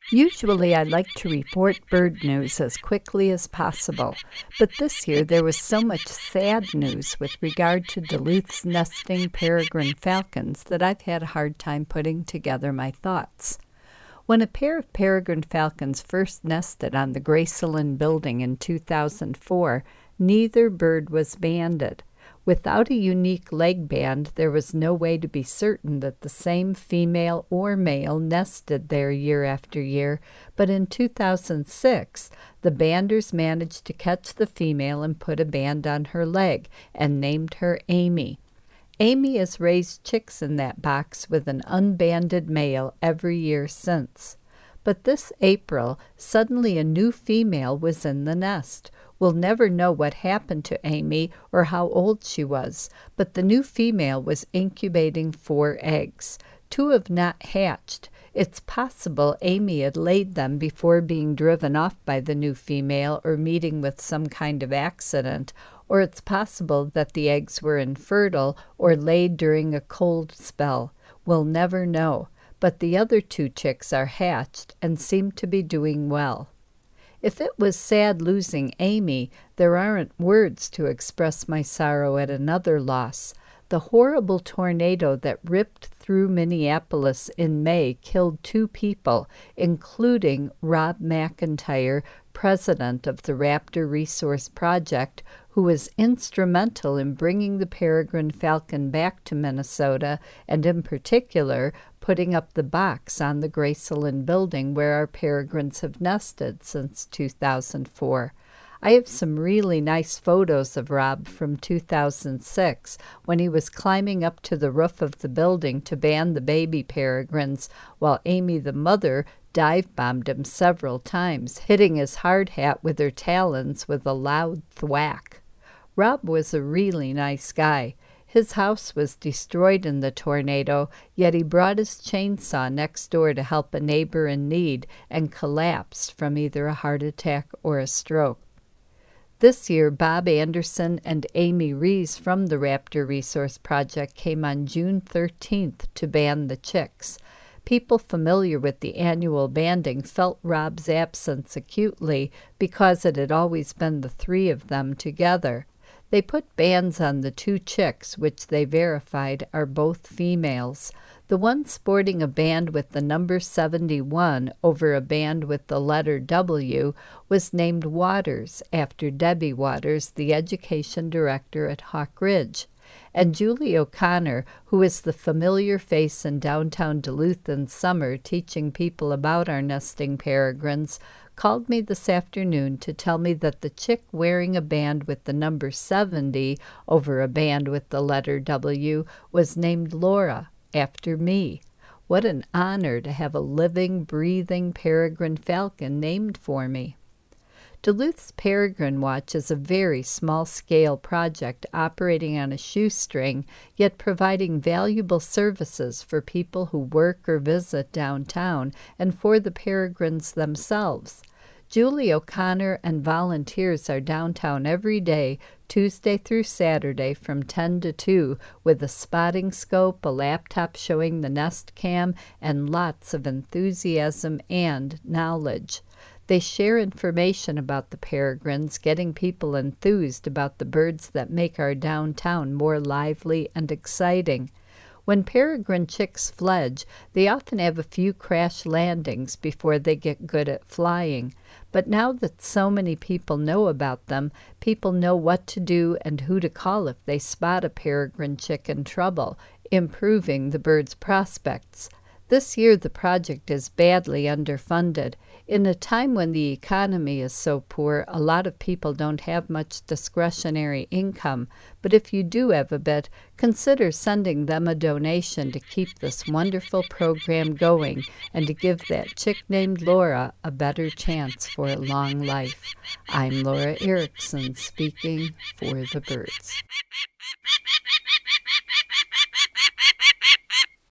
Usually I like to report bird news as quickly as possible, but this year there was so much sad news with regard to Duluth's nesting peregrine falcons that I've had a hard time putting together my thoughts. When a pair of peregrine falcons first nested on the Gracelyn building in 2004, neither bird was banded. Without a unique leg band, there was no way to be certain that the same female or male nested there year after year, but in 2006, the banders managed to catch the female and put a band on her leg and named her Amy. Amy has raised chicks in that box with an unbanded male every year since. But this April, suddenly a new female was in the nest. We'll never know what happened to Amy or how old she was, but the new female was incubating 4 eggs. 2 have not hatched. It's possible Amy had laid them before being driven off by the new female or meeting with some kind of accident, or it's possible that the eggs were infertile or laid during a cold spell. We'll never know, but the other 2 chicks are hatched and seem to be doing well. If it was sad losing Amy, there aren't words to express my sorrow at another loss. The horrible tornado that ripped through Minneapolis in May killed 2 people, including Rob McIntyre, president of the Raptor Resource Project, who was instrumental in bringing the peregrine falcon back to Minnesota, and in particular, putting up the box on the Gracelyn building where our peregrines have nested since 2004. I have some really nice photos of Rob from 2006 when he was climbing up to the roof of the building to band the baby peregrines while Amy the mother dive-bombed him several times, hitting his hard hat with her talons with a loud thwack. Rob was a really nice guy. His house was destroyed in the tornado, yet he brought his chainsaw next door to help a neighbor in need and collapsed from either a heart attack or a stroke. This year, Bob Anderson and Amy Rees from the Raptor Resource Project came on June 13th to band the chicks. People familiar with the annual banding felt Rob's absence acutely because it had always been the 3 of them together. They put bands on the 2 chicks, which they verified are both females. The one sporting a band with the number 71 over a band with the letter W was named Waters, after Debbie Waters, the education director at Hawk Ridge. And Julie O'Connor, who is the familiar face in downtown Duluth in summer teaching people about our nesting peregrines, called me this afternoon to tell me that the chick wearing a band with the number 70 over a band with the letter W was named Laura, after me. What an honor to have a living, breathing peregrine falcon named for me. Duluth's Peregrine Watch is a very small-scale project operating on a shoestring, yet providing valuable services for people who work or visit downtown and for the peregrines themselves. Julie O'Connor and volunteers are downtown every day, Tuesday through Saturday from 10 to 2, with a spotting scope, a laptop showing the nest cam, and lots of enthusiasm and knowledge. They share information about the peregrines, getting people enthused about the birds that make our downtown more lively and exciting. When peregrine chicks fledge, they often have a few crash landings before they get good at flying. But now that so many people know about them, people know what to do and who to call if they spot a peregrine chick in trouble, improving the bird's prospects. This year the project is badly underfunded. In a time when the economy is so poor, a lot of people don't have much discretionary income, but if you do have a bit, consider sending them a donation to keep this wonderful program going and to give that chick named Laura a better chance for a long life. I'm Laura Erickson, speaking for the birds.